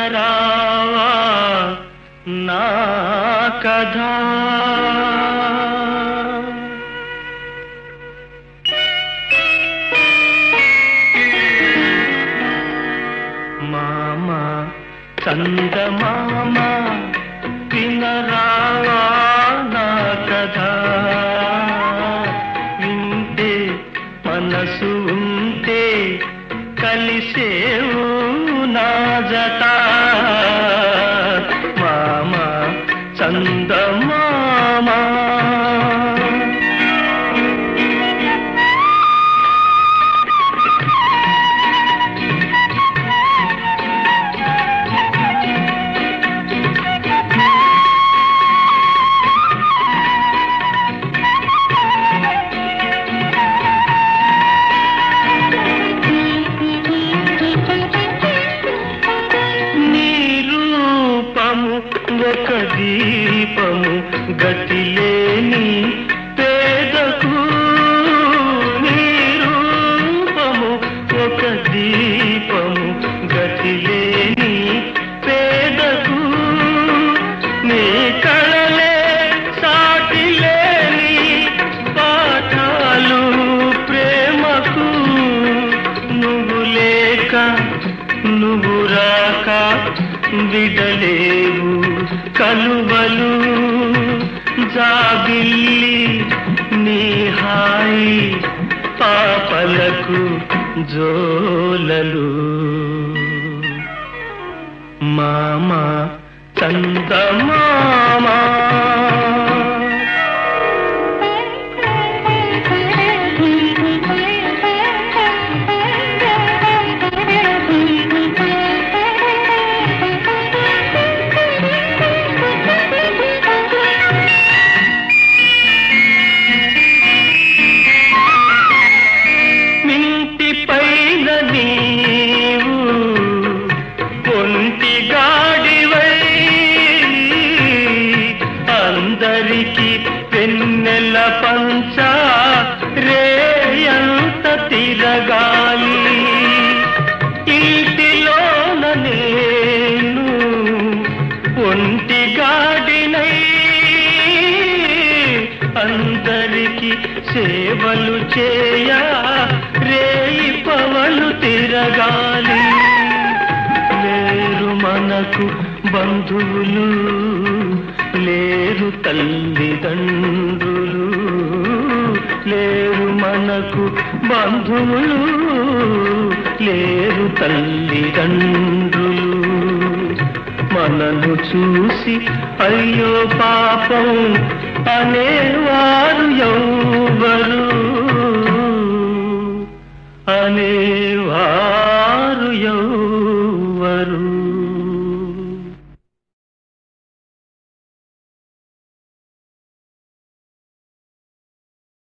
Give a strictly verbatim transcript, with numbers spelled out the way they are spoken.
వినరావా నా కథ. మామా చందమామ వినరావా నా కథ. వింటే మనసు ఉంటే కలిసేవు నా జత. మామా చందమామ ఒక దీపము గతిలేని పేదకు. నీ రూపము ఒక దీపము గతిలేని పేదకు. నీ కళలే సాటిలేని పాఠాలు ప్రేమకు. నువ్వు లేక నువ్వు రాక విడలేవు కలువలు. జాబిల్లి నీ హాయి పాపలకు జోలలు. మామా చందమామా వెన్నెల పంచ రేయంత తిరగాలి. ఇంటిలోన నేను ఒంటి గాడినై అందరికి సేవలు చేయ రేయి పవలు తిరగాలి. లేరు మనకు బంధువులు లేరు తల్లిదండ్రులు. లేరు మనకు బంధువులు లేరు తల్లిదండ్రులు. మనను చూసి అయ్యో పాపం అనేవా